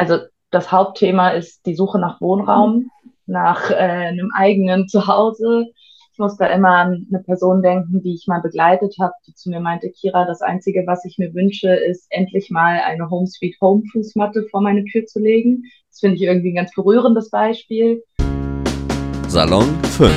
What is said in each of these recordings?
Also das Hauptthema ist die Suche nach Wohnraum, nach einem eigenen Zuhause. Ich muss da immer an eine Person denken, die ich mal begleitet habe, die zu mir meinte, Kira, das Einzige, was ich mir wünsche, ist endlich mal eine Home Sweet Home Fußmatte vor meine Tür zu legen. Das finde ich irgendwie ein ganz berührendes Beispiel. Salon 5.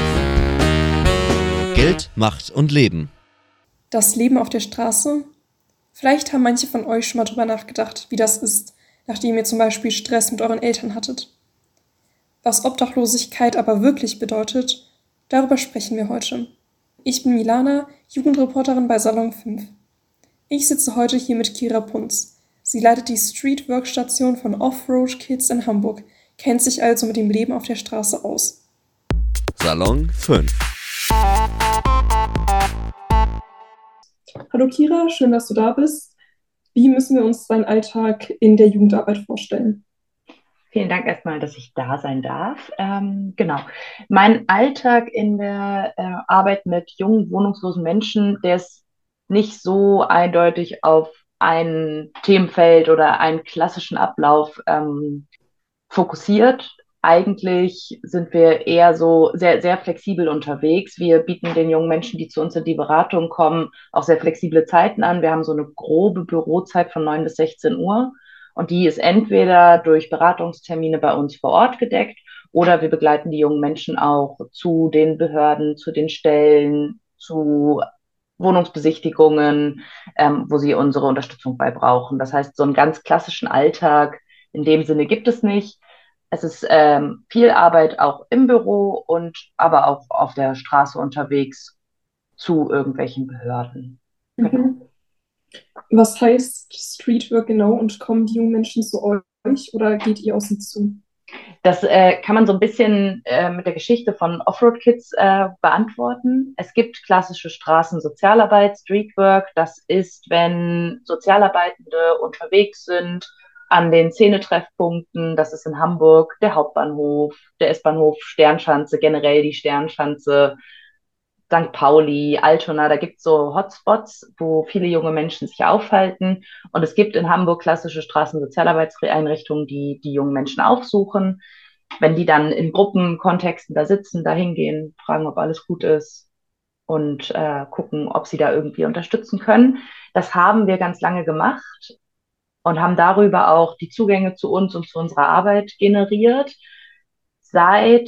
Geld, Macht und Leben. Das Leben auf der Straße? Vielleicht haben manche von euch schon mal drüber nachgedacht, wie das ist, nachdem ihr zum Beispiel Stress mit euren Eltern hattet. Was Obdachlosigkeit aber wirklich bedeutet, darüber sprechen wir heute. Ich bin Milana, Jugendreporterin bei Salon 5. Ich sitze heute hier mit Kira Punz. Sie leitet die Street-Work-Station von Offroad Kids in Hamburg, kennt sich also mit dem Leben auf der Straße aus. Salon 5. Hallo Kira, schön, dass du da bist. Wie müssen wir uns deinen Alltag in der Jugendarbeit vorstellen? Vielen Dank erstmal, dass ich da sein darf. Genau. Mein Alltag in der Arbeit mit jungen, wohnungslosen Menschen, der ist nicht so eindeutig auf ein Themenfeld oder einen klassischen Ablauf fokussiert. Eigentlich sind wir eher so sehr, sehr flexibel unterwegs. Wir bieten den jungen Menschen, die zu uns in die Beratung kommen, auch sehr flexible Zeiten an. Wir haben so eine grobe Bürozeit von 9 bis 16 Uhr. Und die ist entweder durch Beratungstermine bei uns vor Ort gedeckt oder wir begleiten die jungen Menschen auch zu den Behörden, zu den Stellen, zu Wohnungsbesichtigungen, wo sie unsere Unterstützung bei brauchen. Das heißt, so einen ganz klassischen Alltag in dem Sinne gibt es nicht. Es ist viel Arbeit auch im Büro und aber auch auf der Straße unterwegs zu irgendwelchen Behörden. Genau. Mhm. Was heißt Streetwork genau und kommen die jungen Menschen zu euch oder geht ihr auf sie zu? Das kann man so ein bisschen mit der Geschichte von Offroad Kids beantworten. Es gibt klassische Straßensozialarbeit, Streetwork. Das ist, wenn Sozialarbeitende unterwegs sind an den Szenetreffpunkten. Das ist in Hamburg der Hauptbahnhof, der S-Bahnhof, Sternschanze, generell die Sternschanze, St. Pauli, Altona, da gibt es so Hotspots, wo viele junge Menschen sich aufhalten. Und es gibt in Hamburg klassische Straßensozialarbeitseinrichtungen, die die jungen Menschen aufsuchen. Wenn die dann in Gruppenkontexten da sitzen, da hingehen, fragen, ob alles gut ist und gucken, ob sie da irgendwie unterstützen können. Das haben wir ganz lange gemacht und haben darüber auch die Zugänge zu uns und zu unserer Arbeit generiert. Seit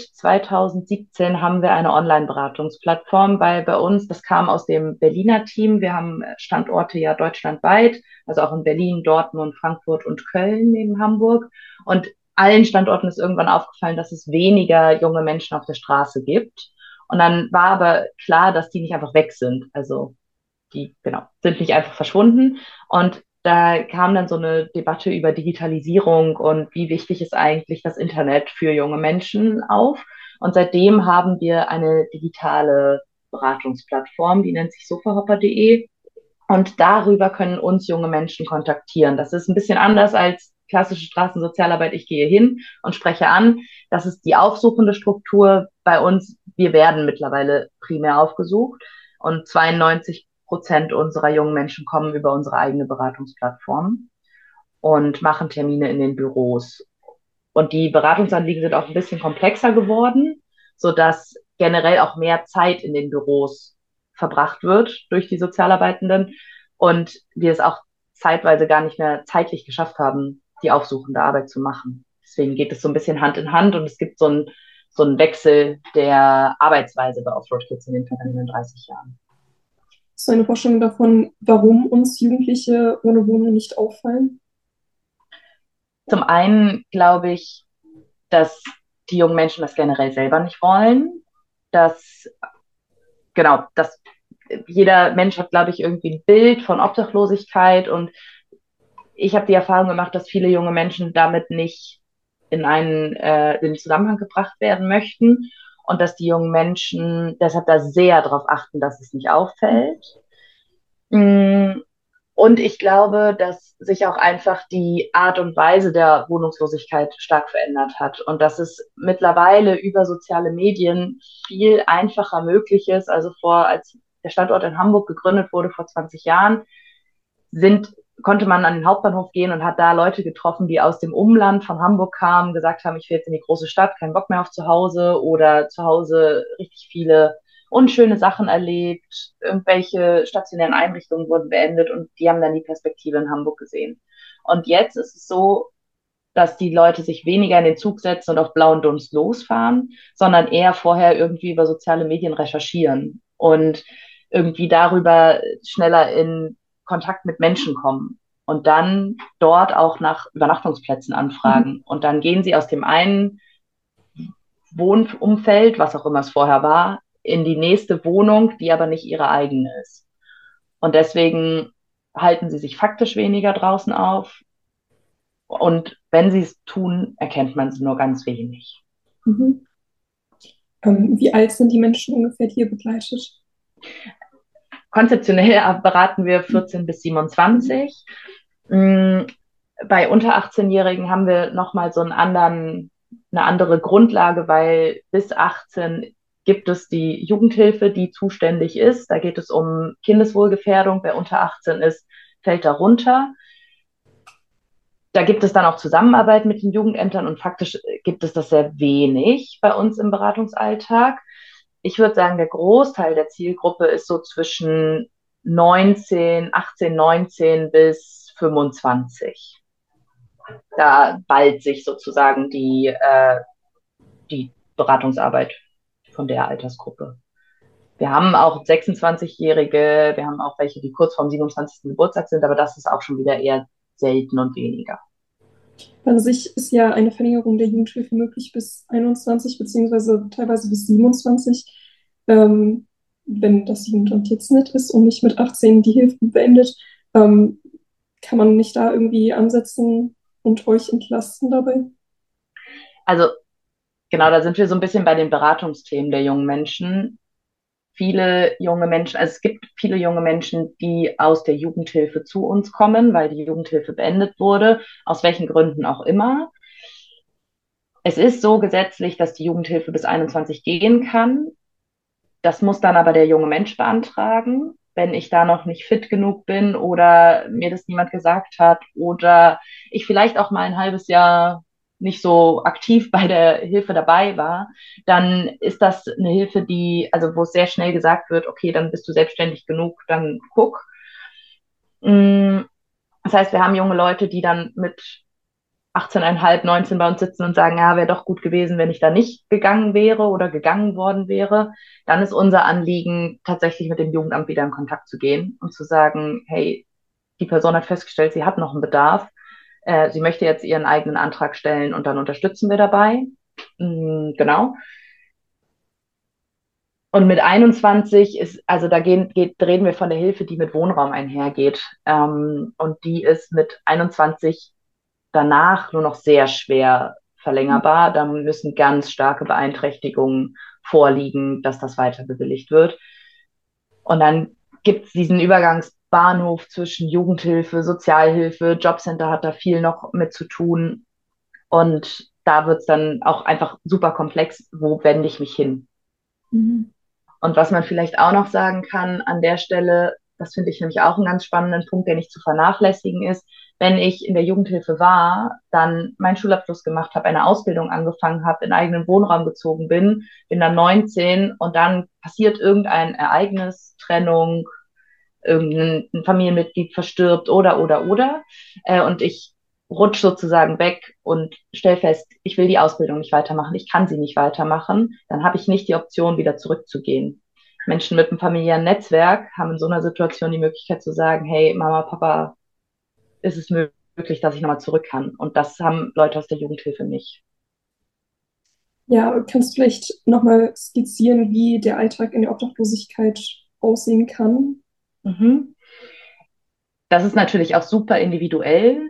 2017 haben wir eine Online-Beratungsplattform bei uns. Das kam aus dem Berliner Team. Wir haben Standorte ja deutschlandweit, also auch in Berlin, Dortmund, Frankfurt und Köln neben Hamburg. Und allen Standorten ist irgendwann aufgefallen, dass es weniger junge Menschen auf der Straße gibt. Und dann war aber klar, dass die nicht einfach weg sind. Also die, genau, sind nicht einfach verschwunden. Und da kam dann so eine Debatte über Digitalisierung und wie wichtig ist eigentlich das Internet für junge Menschen auf. Und seitdem haben wir eine digitale Beratungsplattform, die nennt sich sofahopper.de. Und darüber können uns junge Menschen kontaktieren. Das ist ein bisschen anders als klassische Straßensozialarbeit. Ich gehe hin und spreche an. Das ist die aufsuchende Struktur bei uns. Wir werden mittlerweile primär aufgesucht und 92% unserer jungen Menschen kommen über unsere eigene Beratungsplattform und machen Termine in den Büros. Und die Beratungsanliegen sind auch ein bisschen komplexer geworden, sodass generell auch mehr Zeit in den Büros verbracht wird durch die Sozialarbeitenden und wir es auch zeitweise gar nicht mehr zeitlich geschafft haben, die aufsuchende Arbeit zu machen. Deswegen geht es so ein bisschen Hand in Hand und es gibt so einen Wechsel der Arbeitsweise bei Offroad Kids in den vergangenen 30 Jahren. Hast du eine Vorstellung davon, warum uns Jugendliche ohne Wohnung nicht auffallen? Zum einen glaube ich, dass die jungen Menschen das generell selber nicht wollen, dass genau, dass jeder Mensch hat, glaube ich, irgendwie ein Bild von Obdachlosigkeit und ich habe die Erfahrung gemacht, dass viele junge Menschen damit nicht in den Zusammenhang gebracht werden möchten und dass die jungen Menschen deshalb da sehr darauf achten, dass es nicht auffällt. Mm, Und ich glaube, dass sich auch einfach die Art und Weise der Wohnungslosigkeit stark verändert hat und dass es mittlerweile über soziale Medien viel einfacher möglich ist. Also als der Standort in Hamburg gegründet wurde vor 20 Jahren, sind konnte man an den Hauptbahnhof gehen und hat da Leute getroffen, die aus dem Umland von Hamburg kamen, gesagt haben, ich will jetzt in die große Stadt, keinen Bock mehr auf zu Hause oder zu Hause richtig viele unschöne Sachen erlebt, irgendwelche stationären Einrichtungen wurden beendet und die haben dann die Perspektive in Hamburg gesehen. Und jetzt ist es so, dass die Leute sich weniger in den Zug setzen und auf blauen Dunst losfahren, sondern eher vorher irgendwie über soziale Medien recherchieren und irgendwie darüber schneller in Kontakt mit Menschen kommen und dann dort auch nach Übernachtungsplätzen anfragen. Und dann gehen sie aus dem einen Wohnumfeld, was auch immer es vorher war, in die nächste Wohnung, die aber nicht ihre eigene ist. Und deswegen halten sie sich faktisch weniger draußen auf. Und wenn sie es tun, erkennt man sie nur ganz wenig. Mhm. Wie alt sind die Menschen ungefähr, die ihr begleitet? Konzeptionell beraten wir 14 bis 27. Bei unter 18-Jährigen haben wir nochmal so eine andere Grundlage, weil bis 18 gibt es die Jugendhilfe, die zuständig ist. Da geht es um Kindeswohlgefährdung. Wer unter 18 ist, fällt darunter. Da gibt es dann auch Zusammenarbeit mit den Jugendämtern und faktisch gibt es das sehr wenig bei uns im Beratungsalltag. Ich würde sagen, der Großteil der Zielgruppe ist so zwischen 18, 19 bis 25. Da ballt sich sozusagen die Beratungsarbeit von der Altersgruppe. Wir haben auch 26-Jährige, wir haben auch welche, die kurz vorm 27. Geburtstag sind, aber das ist auch schon wieder eher selten und weniger. An sich ist ja eine Verlängerung der Jugendhilfe möglich bis 21 beziehungsweise teilweise bis 27, wenn das Jugendamt jetzt nicht ist und nicht mit 18 die Hilfe beendet. Kann man nicht da irgendwie ansetzen und euch entlasten dabei? Also genau, da sind wir so ein bisschen bei den Beratungsthemen der jungen Menschen. Viele junge Menschen, also es gibt viele junge Menschen, die aus der Jugendhilfe zu uns kommen, weil die Jugendhilfe beendet wurde, aus welchen Gründen auch immer. Es ist so gesetzlich, dass die Jugendhilfe bis 21 gehen kann. Das muss dann aber der junge Mensch beantragen, wenn ich da noch nicht fit genug bin oder mir das niemand gesagt hat oder ich vielleicht auch mal ein halbes Jahr nicht so aktiv bei der Hilfe dabei war, dann ist das eine Hilfe, also wo es sehr schnell gesagt wird, okay, dann bist du selbstständig genug, dann guck. Mm, Das heißt, wir haben junge Leute, die dann mit 18,5, 19 bei uns sitzen und sagen, ja, wäre doch gut gewesen, wenn ich da nicht gegangen wäre oder gegangen worden wäre. Dann ist unser Anliegen, tatsächlich mit dem Jugendamt wieder in Kontakt zu gehen und zu sagen, hey, die Person hat festgestellt, sie hat noch einen Bedarf. Sie möchte jetzt ihren eigenen Antrag stellen und dann unterstützen wir dabei. Genau. Und mit 21 also reden wir von der Hilfe, die mit Wohnraum einhergeht. Und die ist mit 21 danach nur noch sehr schwer verlängerbar. Da müssen ganz starke Beeinträchtigungen vorliegen, dass das weiter bewilligt wird. Und dann gibt es diesen Übergangsbahnhof zwischen Jugendhilfe, Sozialhilfe, Jobcenter hat da viel noch mit zu tun. Und da wird es dann auch einfach super komplex, wo wende ich mich hin? Mhm. Und was man vielleicht auch noch sagen kann an der Stelle, das finde ich nämlich auch einen ganz spannenden Punkt, der nicht zu vernachlässigen ist, wenn ich in der Jugendhilfe war, dann meinen Schulabschluss gemacht habe, eine Ausbildung angefangen habe, in eigenen Wohnraum gezogen bin dann 19 und dann passiert irgendein Ereignis, Trennung, irgendein Familienmitglied verstirbt oder. Und ich rutsch sozusagen weg und stell fest, ich will die Ausbildung nicht weitermachen, ich kann sie nicht weitermachen, dann habe ich nicht die Option, wieder zurückzugehen. Menschen mit einem familiären Netzwerk haben in so einer Situation die Möglichkeit zu sagen, hey, Mama, Papa, ist es möglich, dass ich nochmal zurück kann? Und das haben Leute aus der Jugendhilfe nicht. Ja, kannst du vielleicht nochmal skizzieren, wie der Alltag in der Obdachlosigkeit aussehen kann? Mhm. Das ist natürlich auch super individuell.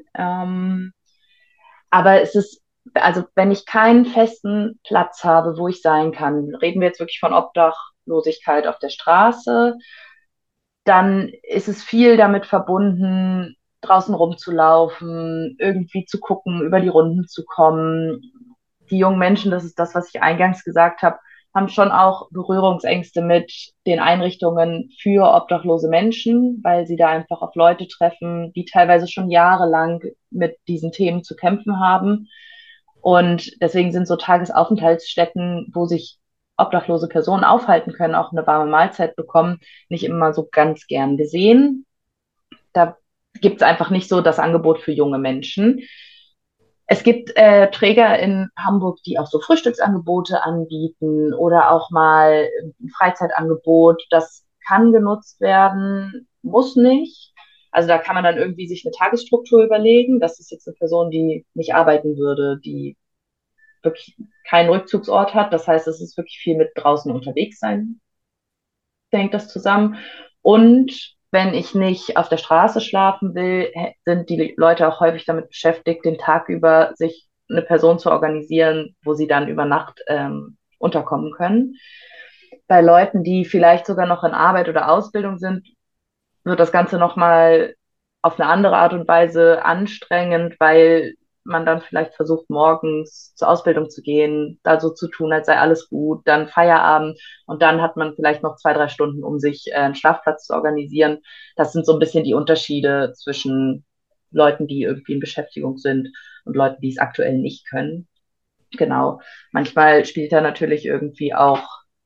Aber also wenn ich keinen festen Platz habe, wo ich sein kann, reden wir jetzt wirklich von Obdachlosigkeit auf der Straße, dann ist es viel damit verbunden, draußen rumzulaufen, irgendwie zu gucken, über die Runden zu kommen. Die jungen Menschen, das ist das, was ich eingangs gesagt habe, haben schon auch Berührungsängste mit den Einrichtungen für obdachlose Menschen, weil sie da einfach auf Leute treffen, die teilweise schon jahrelang mit diesen Themen zu kämpfen haben. Und deswegen sind so Tagesaufenthaltsstätten, wo sich obdachlose Personen aufhalten können, auch eine warme Mahlzeit bekommen, nicht immer so ganz gern gesehen. Da gibt es einfach nicht so das Angebot für junge Menschen. Es gibt Träger in Hamburg, die auch so Frühstücksangebote anbieten oder auch mal ein Freizeitangebot. Das kann genutzt werden, muss nicht. Also da kann man dann irgendwie sich eine Tagesstruktur überlegen. Das ist jetzt eine Person, die nicht arbeiten würde, die wirklich keinen Rückzugsort hat. Das heißt, es ist wirklich viel mit draußen unterwegs sein, hängt das zusammen. Und wenn ich nicht auf der Straße schlafen will, sind die Leute auch häufig damit beschäftigt, den Tag über sich eine Person zu organisieren, wo sie dann über Nacht unterkommen können. Bei Leuten, die vielleicht sogar noch in Arbeit oder Ausbildung sind, wird das Ganze nochmal auf eine andere Art und Weise anstrengend, weil man dann vielleicht versucht, morgens zur Ausbildung zu gehen, da so zu tun, als sei alles gut, dann Feierabend und dann hat man vielleicht noch 2, 3 Stunden, um sich einen Schlafplatz zu organisieren. Das sind so ein bisschen die Unterschiede zwischen Leuten, die irgendwie in Beschäftigung sind und Leuten, die es aktuell nicht können. Genau. Manchmal spielt da natürlich irgendwie auch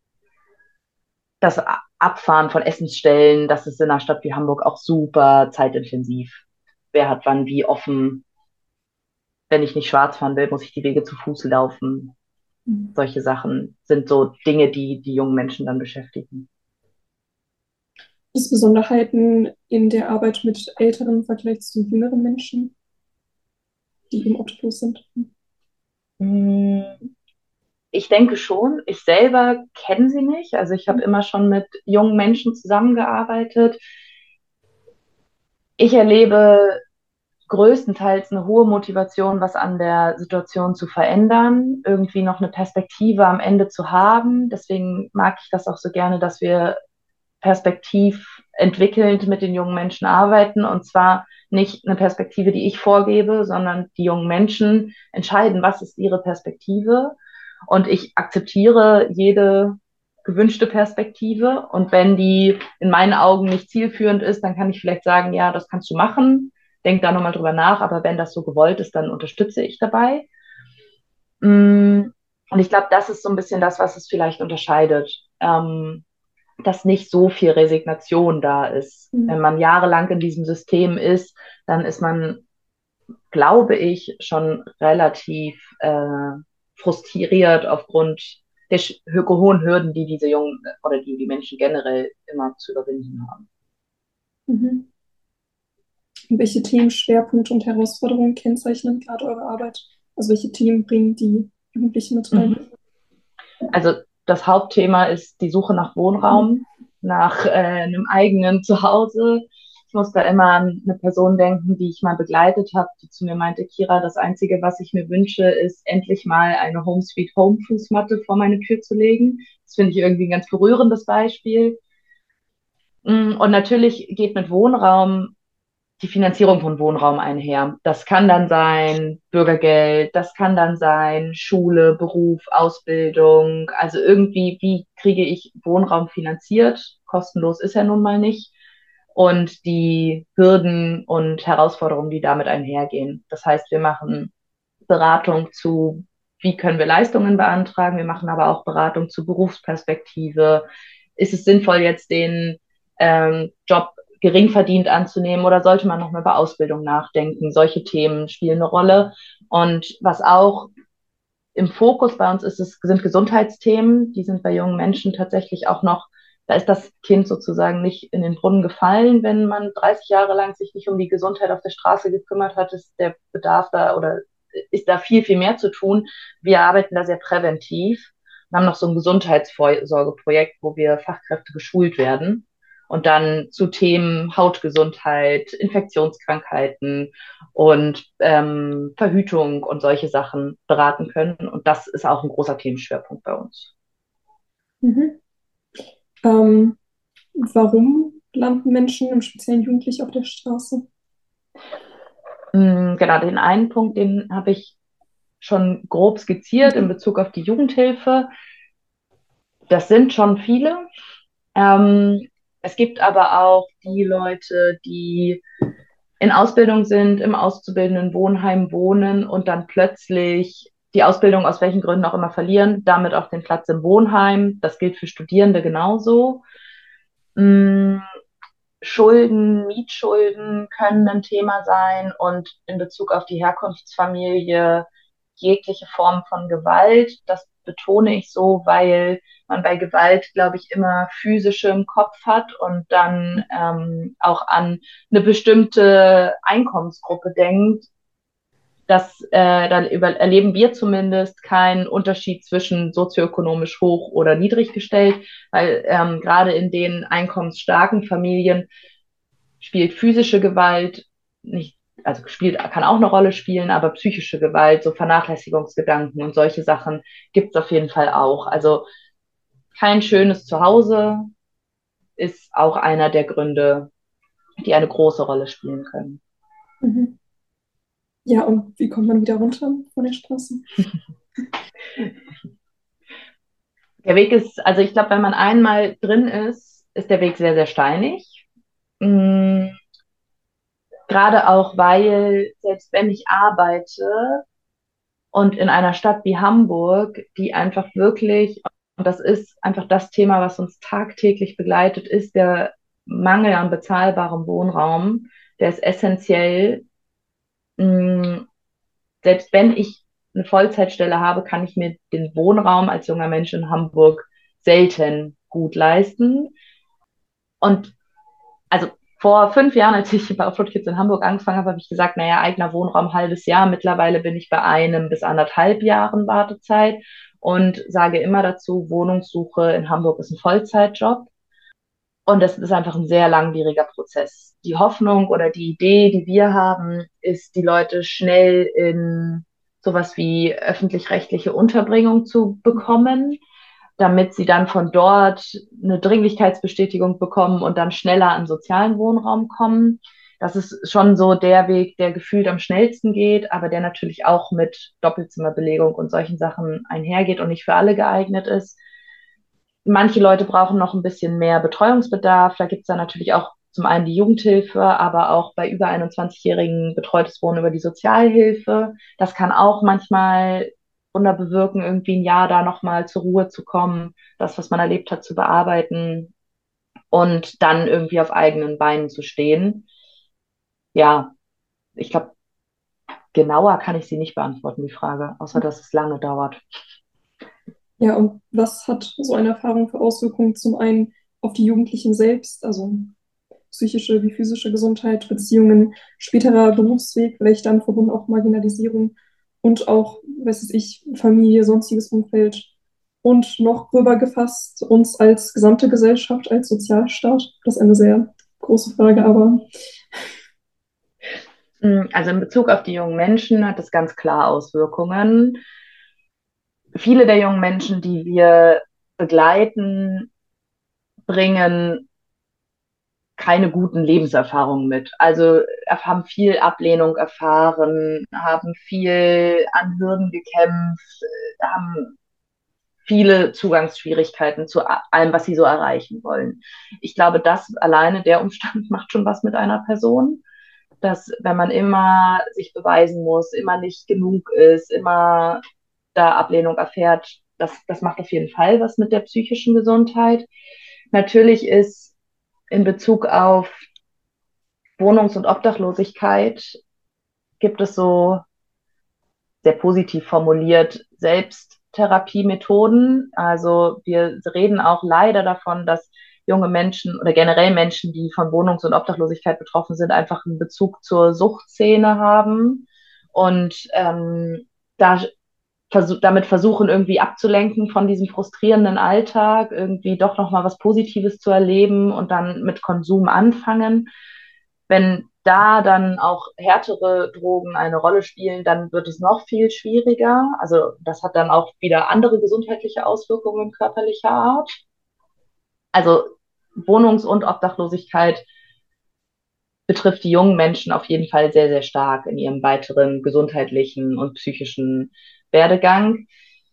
das Abfahren von Essensstellen, das ist in einer Stadt wie Hamburg auch super zeitintensiv. Wer hat wann wie offen? Wenn ich nicht schwarz fahren will, muss ich die Wege zu Fuß laufen. Solche Sachen sind so Dinge, die die jungen Menschen dann beschäftigen. Gibt es Besonderheiten in der Arbeit mit älteren im Vergleich zu jüngeren Menschen, die eben obdachlos sind? Ich denke schon. Ich selber kenne sie nicht. Also ich habe immer schon mit jungen Menschen zusammengearbeitet. Ich erlebe größtenteils eine hohe Motivation, was an der Situation zu verändern, irgendwie noch eine Perspektive am Ende zu haben. Deswegen mag ich das auch so gerne, dass wir perspektiv entwickelnd mit den jungen Menschen arbeiten. Und zwar nicht eine Perspektive, die ich vorgebe, sondern die jungen Menschen entscheiden, was ist ihre Perspektive. Und ich akzeptiere jede gewünschte Perspektive. Und wenn die in meinen Augen nicht zielführend ist, dann kann ich vielleicht sagen, ja, das kannst du machen. Denk da nochmal drüber nach. Aber wenn das so gewollt ist, dann unterstütze ich dabei. Und ich glaube, das ist so ein bisschen das, was es vielleicht unterscheidet. Dass nicht so viel Resignation da ist. Wenn Mhm. man jahrelang in diesem System ist, dann ist man, glaube ich, schon relativ frustriert aufgrund der hohen Hürden, die diese Jungen oder die Menschen generell immer zu überwinden haben. Mhm. Und welche Themen, Schwerpunkte und Herausforderungen kennzeichnen gerade eure Arbeit? Also welche Themen bringen die Jugendlichen mit rein? Mhm. Also das Hauptthema ist die Suche nach Wohnraum, nach einem eigenen Zuhause. Ich muss da immer an eine Person denken, die ich mal begleitet habe, die zu mir meinte, Kira, das Einzige, was ich mir wünsche, ist endlich mal eine Home Sweet Home Fußmatte vor meine Tür zu legen. Das finde ich irgendwie ein ganz berührendes Beispiel. Und natürlich geht mit Wohnraum die Finanzierung von Wohnraum einher. Das kann dann sein Bürgergeld, das kann dann sein Schule, Beruf, Ausbildung. Also irgendwie, wie kriege ich Wohnraum finanziert? Kostenlos ist er nun mal nicht. Und die Hürden und Herausforderungen, die damit einhergehen. Das heißt, wir machen Beratung zu, wie können wir Leistungen beantragen. Wir machen aber auch Beratung zu Berufsperspektive. Ist es sinnvoll, jetzt den Job gering verdient anzunehmen oder sollte man noch mal über Ausbildung nachdenken? Solche Themen spielen eine Rolle. Und was auch im Fokus bei uns ist, sind Gesundheitsthemen. Die sind bei jungen Menschen tatsächlich auch noch, da ist das Kind sozusagen nicht in den Brunnen gefallen, wenn man 30 Jahre lang sich nicht um die Gesundheit auf der Straße gekümmert hat, ist der Bedarf da oder ist da viel, viel mehr zu tun. Wir arbeiten da sehr präventiv und haben noch so ein Gesundheitsvorsorgeprojekt, wo wir Fachkräfte geschult werden und dann zu Themen Hautgesundheit, Infektionskrankheiten und Verhütung und solche Sachen beraten können. Und das ist auch ein großer Themenschwerpunkt bei uns. Mhm. Ähm, Warum landen Menschen, im Speziellen Jugendliche, auf der Straße? Genau, den einen Punkt, den habe ich schon grob skizziert in Bezug auf die Jugendhilfe. Das sind schon viele. Ähm, Es gibt aber auch die Leute, die in Ausbildung sind, im auszubildenden Wohnheim wohnen und dann plötzlich die Ausbildung aus welchen Gründen auch immer verlieren, damit auch den Platz im Wohnheim. Das gilt für Studierende genauso. Mm, Schulden, Mietschulden können ein Thema sein und in Bezug auf die Herkunftsfamilie jegliche Form von Gewalt. Das betone ich so, weil man bei Gewalt, glaube ich, immer physische im Kopf hat und dann auch an eine bestimmte Einkommensgruppe denkt. Dann erleben wir zumindest keinen Unterschied zwischen sozioökonomisch hoch oder niedrig gestellt, weil gerade in den einkommensstarken Familien spielt physische Gewalt nicht, also kann auch eine Rolle spielen, aber psychische Gewalt, so Vernachlässigungsgedanken und solche Sachen gibt es auf jeden Fall auch. Also kein schönes Zuhause ist auch einer der Gründe, die eine große Rolle spielen können. Mhm. Ja, und wie kommt man wieder runter von der Straße? Der Weg ist, also ich glaube, wenn man einmal drin ist, ist der Weg sehr, sehr steinig. Mhm. Gerade auch, weil selbst wenn ich arbeite, und in einer Stadt wie Hamburg, die einfach wirklich, und das ist einfach das Thema, was uns tagtäglich begleitet, ist der Mangel an bezahlbarem Wohnraum. Der ist essentiell. Mm, Selbst wenn ich eine Vollzeitstelle habe, kann ich mir den Wohnraum als junger Mensch in Hamburg selten gut leisten. Und also vor 5 Jahren, als ich bei Offroad Kids in Hamburg angefangen habe, habe ich gesagt, naja, eigener Wohnraum halbes Jahr. Mittlerweile bin ich bei 1 bis 1,5 Jahren Wartezeit und sage immer dazu, Wohnungssuche in Hamburg ist ein Vollzeitjob. Und das ist einfach ein sehr langwieriger Prozess. Die Hoffnung oder die Idee, die wir haben, ist, die Leute schnell in sowas wie öffentlich-rechtliche Unterbringung zu bekommen, damit sie dann von dort eine Dringlichkeitsbestätigung bekommen und dann schneller an sozialen Wohnraum kommen. Das ist schon so der Weg, der gefühlt am schnellsten geht, aber der natürlich auch mit Doppelzimmerbelegung und solchen Sachen einhergeht und nicht für alle geeignet ist. Manche Leute brauchen noch ein bisschen mehr Betreuungsbedarf. Da gibt es dann natürlich auch zum einen die Jugendhilfe, aber auch bei über 21-Jährigen betreutes Wohnen über die Sozialhilfe. Das kann auch manchmal Wunder bewirken, irgendwie ein Jahr da nochmal zur Ruhe zu kommen, das, was man erlebt hat, zu bearbeiten und dann irgendwie auf eigenen Beinen zu stehen. Ja, ich glaube, genauer kann ich sie nicht beantworten, die Frage, außer dass es lange dauert. Ja, und was hat so eine Erfahrung für Auswirkungen zum einen auf die Jugendlichen selbst, also psychische wie physische Gesundheit, Beziehungen, späterer Berufsweg, vielleicht dann verbunden auch Marginalisierung und auch, weiß es ich, Familie, sonstiges Umfeld und noch gröber gefasst uns als gesamte Gesellschaft, als Sozialstaat? Das ist eine sehr große Frage, aber Also in Bezug auf die jungen Menschen hat es ganz klar Auswirkungen. Viele der jungen Menschen, die wir begleiten, bringen keine guten Lebenserfahrungen mit. Also haben viel Ablehnung erfahren, haben viel an Hürden gekämpft, haben viele Zugangsschwierigkeiten zu allem, was sie so erreichen wollen. Ich glaube, das alleine, der Umstand macht schon was mit einer Person, dass wenn man immer sich beweisen muss, immer nicht genug ist, immer da Ablehnung erfährt, das macht auf jeden Fall was mit der psychischen Gesundheit. Natürlich ist in Bezug auf Wohnungs- und Obdachlosigkeit gibt es so sehr positiv formuliert Selbsttherapiemethoden. Also wir reden auch leider davon, dass junge Menschen oder generell Menschen, die von Wohnungs- und Obdachlosigkeit betroffen sind, einfach einen Bezug zur Suchtszene haben und da damit versuchen, irgendwie abzulenken von diesem frustrierenden Alltag, irgendwie doch nochmal was Positives zu erleben und dann mit Konsum anfangen. Wenn da dann auch härtere Drogen eine Rolle spielen, dann wird es noch viel schwieriger. Also das hat dann auch wieder andere gesundheitliche Auswirkungen körperlicher Art. Also Wohnungs- und Obdachlosigkeit betrifft die jungen Menschen auf jeden Fall sehr, sehr stark in ihrem weiteren gesundheitlichen und psychischen Werdegang.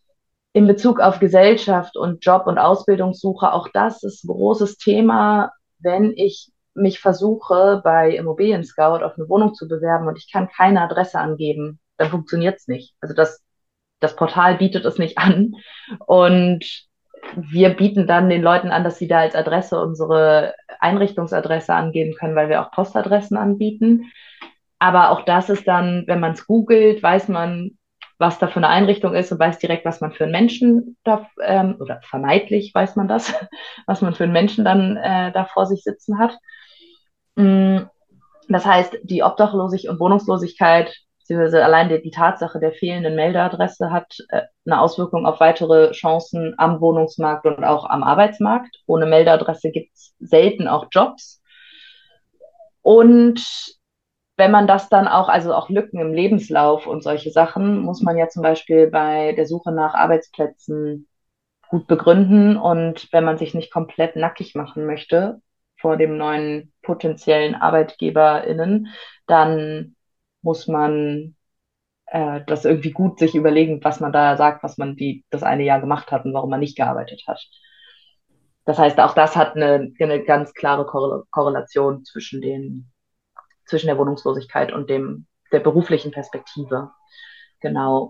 In Bezug auf Gesellschaft und Job- und Ausbildungssuche, auch das ist ein großes Thema, wenn ich mich versuche, bei Immobilien Scout auf eine Wohnung zu bewerben und ich kann keine Adresse angeben, dann funktioniert es nicht. Also das Portal bietet es nicht an. Und wir bieten dann den Leuten an, dass sie da als Adresse unsere Einrichtungsadresse angeben können, weil wir auch Postadressen anbieten. Aber auch das ist dann, wenn man es googelt, weiß man, was da für eine Einrichtung ist und weiß direkt, was man für einen Menschen da, oder vermeintlich weiß man das, was man für einen Menschen dann da vor sich sitzen hat. Mm, Das heißt, die Obdachlosigkeit und Wohnungslosigkeit, beziehungsweise allein die Tatsache der fehlenden Meldeadresse hat eine Auswirkung auf weitere Chancen am Wohnungsmarkt und auch am Arbeitsmarkt. Ohne Meldeadresse gibt es selten auch Jobs. Und wenn man das dann auch, also auch Lücken im Lebenslauf und solche Sachen, muss man ja zum Beispiel bei der Suche nach Arbeitsplätzen gut begründen. Und wenn man sich nicht komplett nackig machen möchte vor dem neuen potenziellen ArbeitgeberInnen, dann muss man das irgendwie gut sich überlegen, was man da sagt, was man das eine Jahr gemacht hat und warum man nicht gearbeitet hat. Das heißt, auch das hat eine ganz klare Korrelation zwischen der Wohnungslosigkeit und der beruflichen Perspektive. Genau.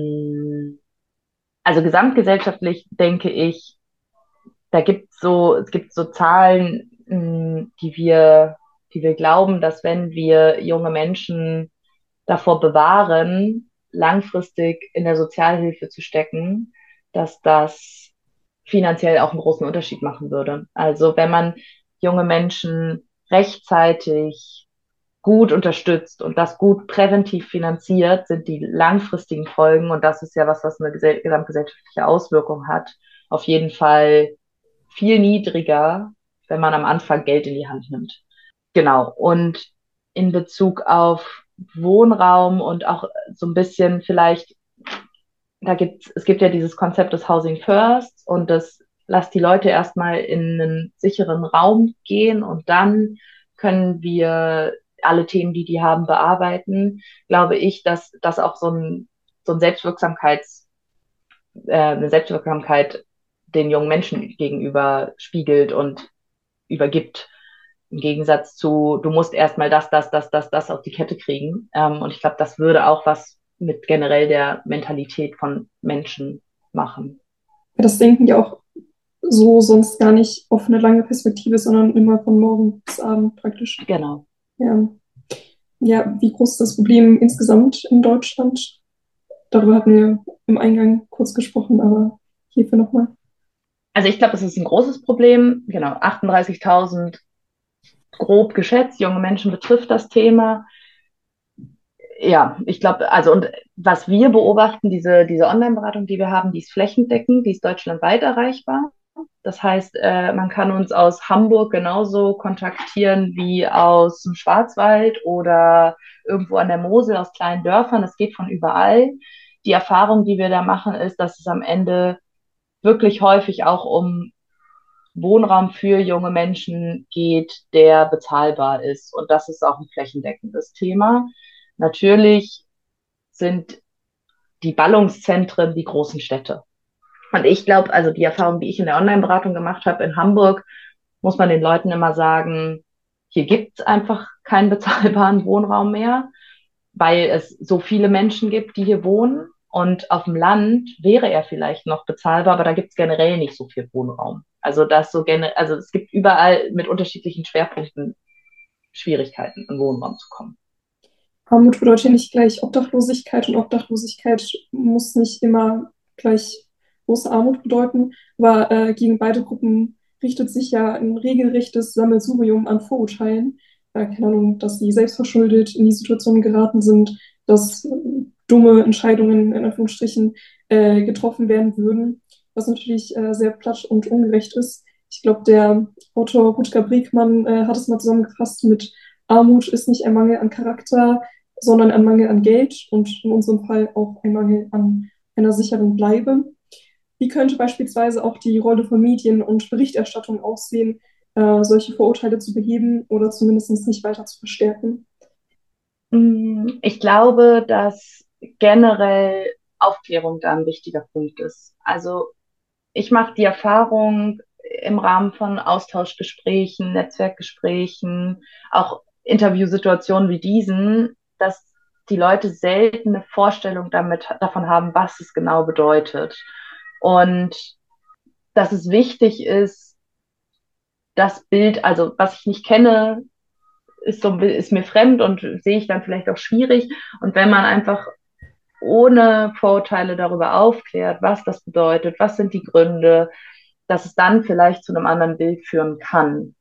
Also gesamtgesellschaftlich denke ich, es gibt so Zahlen, die wir glauben, dass wenn wir junge Menschen davor bewahren, langfristig in der Sozialhilfe zu stecken, dass das finanziell auch einen großen Unterschied machen würde. Also wenn man junge Menschen rechtzeitig gut unterstützt und das gut präventiv finanziert, sind die langfristigen Folgen, und das ist ja was eine gesamtgesellschaftliche Auswirkung hat, auf jeden Fall viel niedriger, wenn man am Anfang Geld in die Hand nimmt. Genau. Und in Bezug auf Wohnraum und auch so ein bisschen vielleicht, es gibt ja dieses Konzept des Housing First und das lasst die Leute erstmal in einen sicheren Raum gehen und dann können wir alle Themen, die haben, bearbeiten. Glaube ich, dass das auch so ein eine Selbstwirksamkeit den jungen Menschen gegenüber spiegelt und übergibt. Im Gegensatz zu, du musst erstmal das auf die Kette kriegen. Und ich glaube, das würde auch was mit generell der Mentalität von Menschen machen. Ja, das denken die auch so sonst gar nicht auf eine lange Perspektive, sondern immer von morgen bis Abend praktisch. Genau. Ja. Ja, wie groß ist das Problem insgesamt in Deutschland? Darüber hatten wir im Eingang kurz gesprochen, aber hierfür nochmal. Also ich glaube, es ist ein großes Problem. Genau, 38.000 grob geschätzt, junge Menschen betrifft das Thema. Ja, ich glaube, also und was wir beobachten, diese Online-Beratung, die wir haben, die ist flächendeckend, die ist deutschlandweit erreichbar. Das heißt, man kann uns aus Hamburg genauso kontaktieren wie aus dem Schwarzwald oder irgendwo an der Mosel aus kleinen Dörfern. Es geht von überall. Die Erfahrung, die wir da machen, ist, dass es am Ende wirklich häufig auch um Wohnraum für junge Menschen geht, der bezahlbar ist. Und das ist auch ein flächendeckendes Thema. Natürlich sind die Ballungszentren die großen Städte. Und ich glaube, also die Erfahrung, die ich in der Online-Beratung gemacht habe in Hamburg, muss man den Leuten immer sagen, hier gibt es einfach keinen bezahlbaren Wohnraum mehr, weil es so viele Menschen gibt, die hier wohnen. Und auf dem Land wäre er vielleicht noch bezahlbar, aber da gibt es generell nicht so viel Wohnraum. Also es gibt überall mit unterschiedlichen Schwerpunkten Schwierigkeiten, an Wohnraum zu kommen. Armut bedeutet ja nicht gleich Obdachlosigkeit und Obdachlosigkeit muss nicht immer gleich große Armut bedeuten, aber gegen beide Gruppen richtet sich ja ein regelrechtes Sammelsurium an Vorurteilen. Keine Ahnung, dass sie selbstverschuldet in die Situation geraten sind, dass dumme Entscheidungen in Anführungsstrichen getroffen werden würden, was natürlich sehr platt und ungerecht ist. Ich glaube, der Autor Rutger Bregmann hat es mal zusammengefasst mit Armut ist nicht ein Mangel an Charakter, sondern ein Mangel an Geld und in unserem Fall auch ein Mangel an einer sicheren Bleibe. Wie könnte beispielsweise auch die Rolle von Medien und Berichterstattung aussehen, solche Vorurteile zu beheben oder zumindest nicht weiter zu verstärken? Ich glaube, dass generell Aufklärung da ein wichtiger Punkt ist. Also ich mache die Erfahrung im Rahmen von Austauschgesprächen, Netzwerkgesprächen, auch Interviewsituationen wie diesen, dass die Leute selten eine Vorstellung davon haben, was es genau bedeutet. Und dass es wichtig ist, das Bild, also was ich nicht kenne, ist mir fremd und sehe ich dann vielleicht auch schwierig. Und wenn man einfach ohne Vorurteile darüber aufklärt, was das bedeutet, was sind die Gründe, dass es dann vielleicht zu einem anderen Bild führen kann.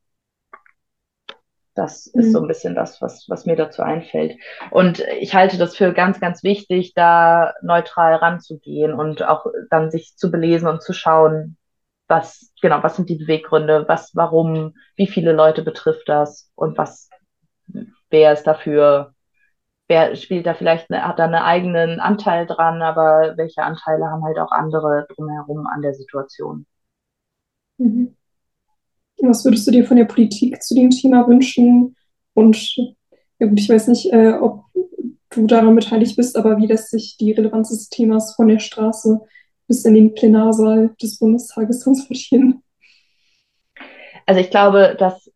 Das ist so ein bisschen das, was mir dazu einfällt. Und ich halte das für ganz, ganz wichtig, da neutral ranzugehen und auch dann sich zu belesen und zu schauen, was sind die Beweggründe, warum, wie viele Leute betrifft das und wer ist dafür, wer spielt da vielleicht, hat da einen eigenen Anteil dran, aber welche Anteile haben halt auch andere drumherum an der Situation. Mhm. Was würdest du dir von der Politik zu dem Thema wünschen? Und ja gut, ich weiß nicht, ob du daran beteiligt bist, aber wie lässt sich die Relevanz des Themas von der Straße bis in den Plenarsaal des Bundestages transportieren? Also ich glaube,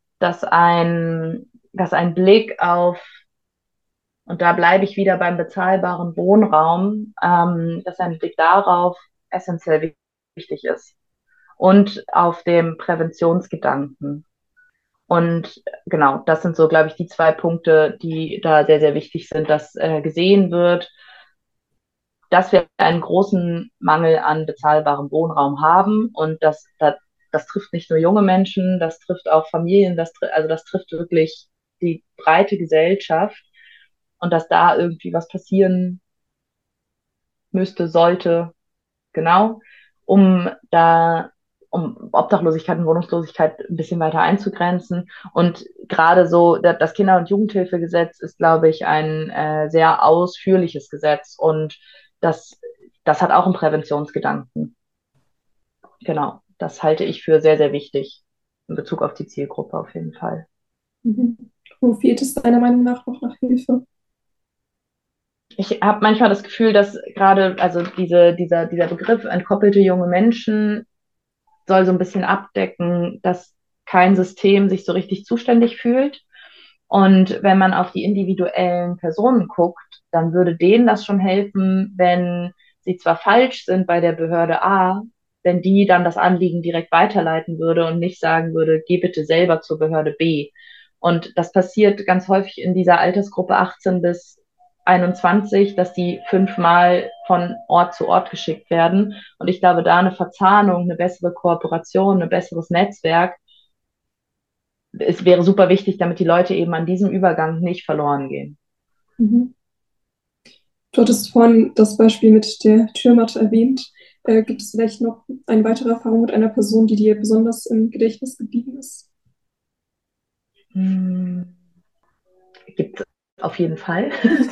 dass ein Blick auf, und da bleibe ich wieder beim bezahlbaren Wohnraum, dass ein Blick darauf essentiell wichtig ist und auf dem Präventionsgedanken. Und genau, das sind so, glaube ich, die zwei Punkte, die da sehr, sehr wichtig sind, dass gesehen wird, dass wir einen großen Mangel an bezahlbarem Wohnraum haben und das trifft nicht nur junge Menschen, das trifft auch Familien, also das trifft wirklich die breite Gesellschaft und dass da irgendwie was passieren müsste, sollte, genau, um da um Obdachlosigkeit und Wohnungslosigkeit ein bisschen weiter einzugrenzen. Und gerade so, das Kinder- und Jugendhilfegesetz ist, glaube ich, ein sehr ausführliches Gesetz und das, das hat auch einen Präventionsgedanken. Genau, das halte ich für sehr, sehr wichtig in Bezug auf die Zielgruppe auf jeden Fall. Mhm. Wo fehlt es deiner Meinung nach noch nach Hilfe? Ich habe manchmal das Gefühl, dass gerade, also dieser Begriff entkoppelte junge Menschen soll so ein bisschen abdecken, dass kein System sich so richtig zuständig fühlt. Und wenn man auf die individuellen Personen guckt, dann würde denen das schon helfen, wenn sie zwar falsch sind bei der Behörde A, wenn die dann das Anliegen direkt weiterleiten würde und nicht sagen würde, geh bitte selber zur Behörde B. Und das passiert ganz häufig in dieser Altersgruppe 18 bis 21, dass die 5-mal von Ort zu Ort geschickt werden. Und ich glaube, da eine Verzahnung, eine bessere Kooperation, ein besseres Netzwerk, es wäre super wichtig, damit die Leute eben an diesem Übergang nicht verloren gehen. Mhm. Du hattest vorhin das Beispiel mit der Türmatte erwähnt. Gibt es vielleicht noch eine weitere Erfahrung mit einer Person, die dir besonders im Gedächtnis geblieben ist? Hm, gibt es auf jeden Fall.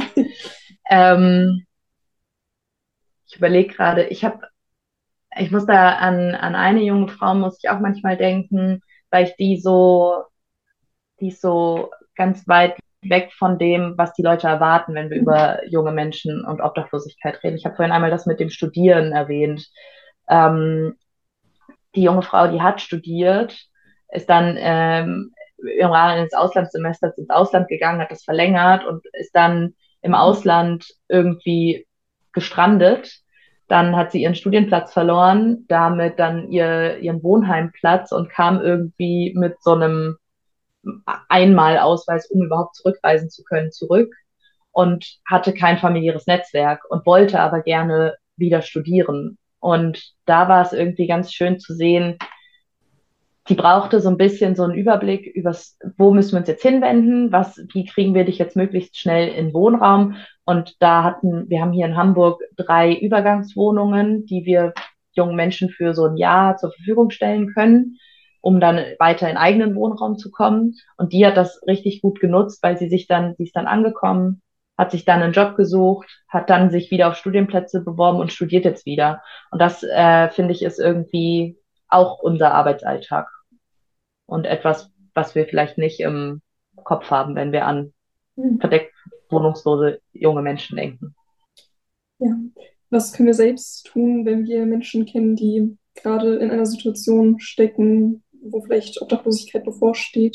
ähm, ich überlege gerade, ich muss da an eine junge Frau muss ich auch manchmal denken, weil ich die ist so ganz weit weg von dem, was die Leute erwarten, wenn wir über junge Menschen und Obdachlosigkeit reden. Ich habe vorhin einmal das mit dem Studieren erwähnt. Ähm, die junge Frau, die hat studiert, ist dann im Rahmen eines Auslandssemesters ins Ausland gegangen, hat das verlängert und ist dann im Ausland irgendwie gestrandet. Dann hat sie ihren Studienplatz verloren, damit dann ihren Wohnheimplatz und kam irgendwie mit so einem Einmalausweis, um überhaupt zurückreisen zu können, zurück und hatte kein familiäres Netzwerk und wollte aber gerne wieder studieren. Und da war es irgendwie ganz schön zu sehen, die brauchte so ein bisschen so einen Überblick wo müssen wir uns jetzt hinwenden, wie kriegen wir dich jetzt möglichst schnell in Wohnraum. Und wir haben hier in Hamburg 3 Übergangswohnungen, die wir jungen Menschen für so ein Jahr zur Verfügung stellen können, um dann weiter in eigenen Wohnraum zu kommen. Und die hat das richtig gut genutzt, weil sie ist dann angekommen, hat sich dann einen Job gesucht, hat dann sich wieder auf Studienplätze beworben und studiert jetzt wieder. Und das, finde ich, ist irgendwie auch unser Arbeitsalltag und etwas, was wir vielleicht nicht im Kopf haben, wenn wir an Mhm. verdeckt wohnungslose junge Menschen denken. Ja. Was können wir selbst tun, wenn wir Menschen kennen, die gerade in einer Situation stecken, wo vielleicht Obdachlosigkeit bevorsteht?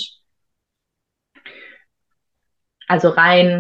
Also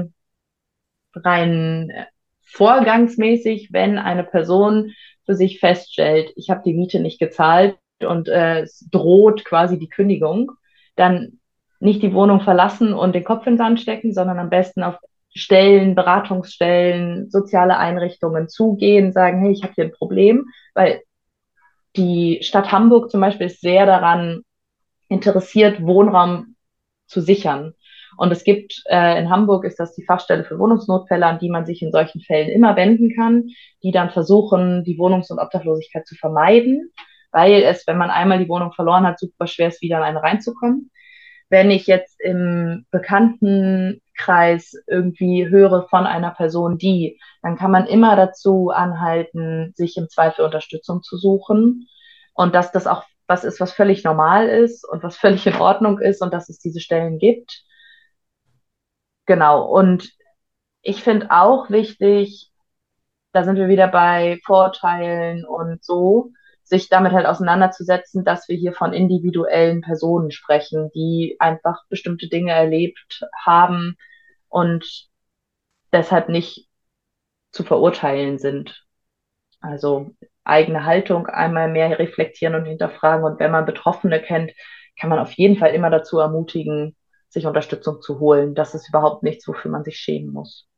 rein vorgangsmäßig, wenn eine Person für sich feststellt, ich habe die Miete nicht gezahlt und es droht quasi die Kündigung, dann nicht die Wohnung verlassen und den Kopf in den Sand stecken, sondern am besten auf Stellen, Beratungsstellen, soziale Einrichtungen zugehen, sagen, hey, ich habe hier ein Problem, weil die Stadt Hamburg zum Beispiel ist sehr daran interessiert, Wohnraum zu sichern. Und es gibt in Hamburg ist das die Fachstelle für Wohnungsnotfälle, an die man sich in solchen Fällen immer wenden kann, die dann versuchen, die Wohnungs- und Obdachlosigkeit zu vermeiden, weil es, wenn man einmal die Wohnung verloren hat, super schwer ist, wieder in eine reinzukommen. Wenn ich jetzt im Bekanntenkreis irgendwie höre von einer Person, die, dann kann man immer dazu anhalten, sich im Zweifel Unterstützung zu suchen und dass das auch was ist, was völlig normal ist und was völlig in Ordnung ist und dass es diese Stellen gibt. Genau. Und ich finde auch wichtig, da sind wir wieder bei Vorurteilen und so, sich damit halt auseinanderzusetzen, dass wir hier von individuellen Personen sprechen, die einfach bestimmte Dinge erlebt haben und deshalb nicht zu verurteilen sind. Also eigene Haltung einmal mehr reflektieren und hinterfragen. Und wenn man Betroffene kennt, kann man auf jeden Fall immer dazu ermutigen, sich Unterstützung zu holen. Das ist überhaupt nichts, wofür man sich schämen muss.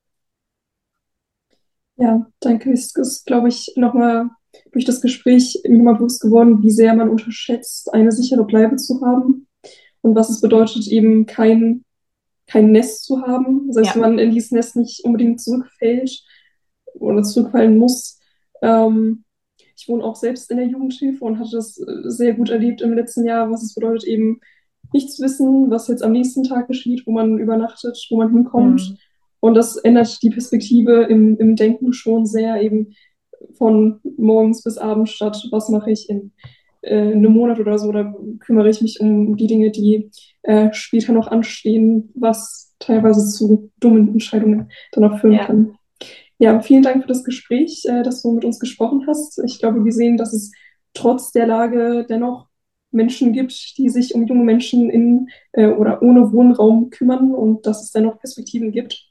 Ja, danke. Es ist, glaube ich, nochmal durch das Gespräch mir nochmal bewusst geworden, wie sehr man unterschätzt, eine sichere Bleibe zu haben und was es bedeutet, eben kein Nest zu haben, selbst wenn Ja, man in dieses Nest nicht unbedingt zurückfällt oder zurückfallen muss. Ähm, Ich wohne auch selbst in der Jugendhilfe und hatte das sehr gut erlebt im letzten Jahr, was es bedeutet, eben nicht zu wissen, was jetzt am nächsten Tag geschieht, wo man übernachtet, wo man hinkommt. hm. Und das ändert die Perspektive im Denken schon sehr, eben von morgens bis abends statt, was mache ich in einem Monat oder so, oder kümmere ich mich um die Dinge, die später noch anstehen, was teilweise zu dummen Entscheidungen dann auch führen Ja, kann. Ja, vielen Dank für das Gespräch, dass du mit uns gesprochen hast. Ich glaube, wir sehen, dass es trotz der Lage dennoch Menschen gibt, die sich um junge Menschen in oder ohne Wohnraum kümmern und dass es dennoch Perspektiven gibt.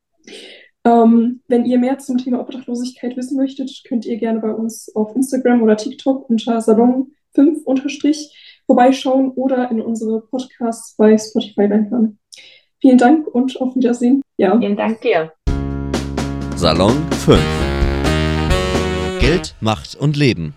Wenn ihr mehr zum Thema Obdachlosigkeit wissen möchtet, könnt ihr gerne bei uns auf Instagram oder TikTok unter Salon5 vorbeischauen oder in unsere Podcasts bei Spotify reinhören. Vielen Dank und auf Wiedersehen. Ja. vielen Dank dir. Salon 5. Geld, Macht und Leben.